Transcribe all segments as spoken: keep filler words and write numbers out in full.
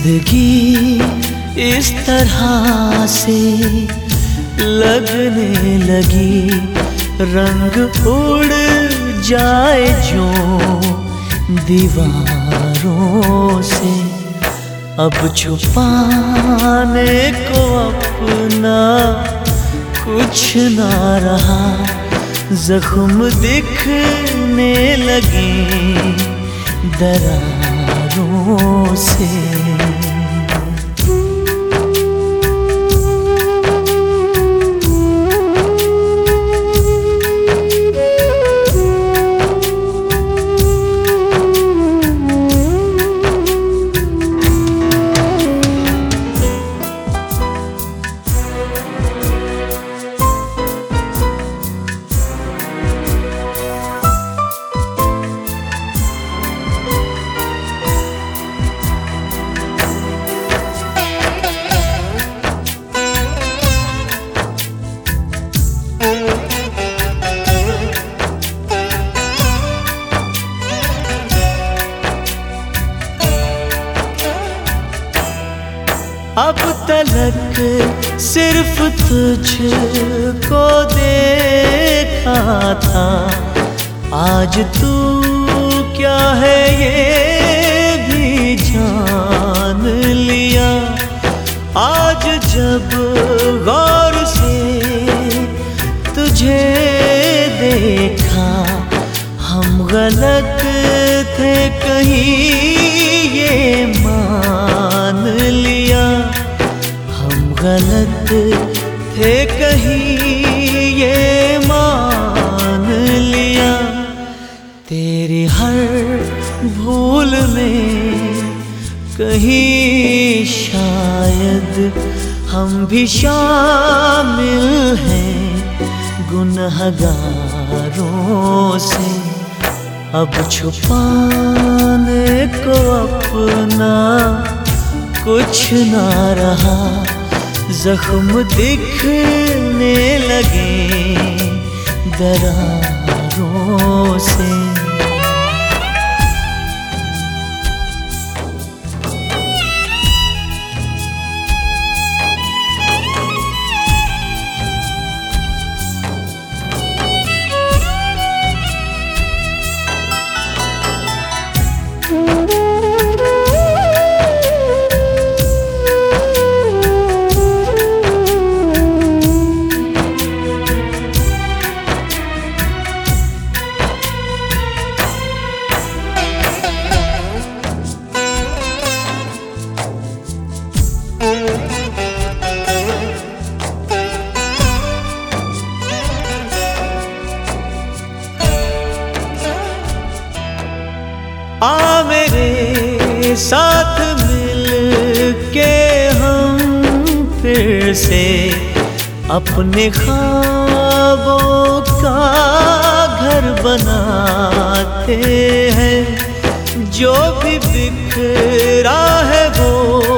जिंदगी इस तरह से लगने लगी, रंग उड़ जाए जो दीवारों से। अब छुपाने को अपना कुछ ना रहा, जख्म दिखने लगे दरारों से। अब तलक सिर्फ तुझको देखा था, आज तू क्या है ये भी जान लिया। आज जब गौर से तुझे देखा, हम गलत थे कहीं ये मान लिया। हम गलत थे कहीं ये मान लिया। तेरी हर भूल में कहीं शायद हम भी शामिल हैं गुनहगारों से। अब छुपाने को अपना कुछ ना रहा, जख्म दिखने लगे दरारों से। आ मेरे साथ मिल के हम फिर से अपने ख्वाबों का घर बनाते हैं। जो भी बिखरा है वो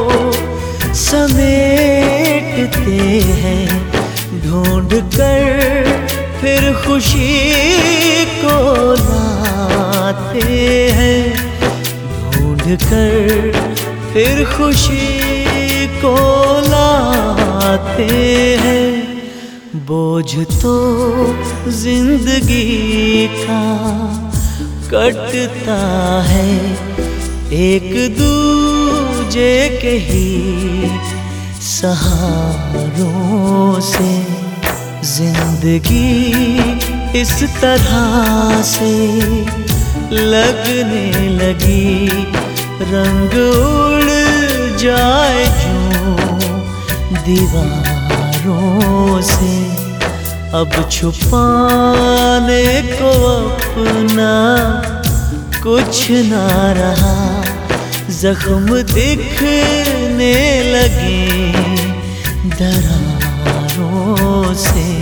समेटते हैं, ढूंढ कर फिर खुशी को लाते हैं। ढूंढ कर फिर खुशी को लाते हैं। बोझ तो जिंदगी का कटता है, एक दूजे के ही सहारों से। जिंदगी इस तरह से लगने लगी, रंग उड़ जाए जो दीवारों से। अब छुपाने को अपना कुछ ना रहा, जख्म दिखने लगे दरारों से।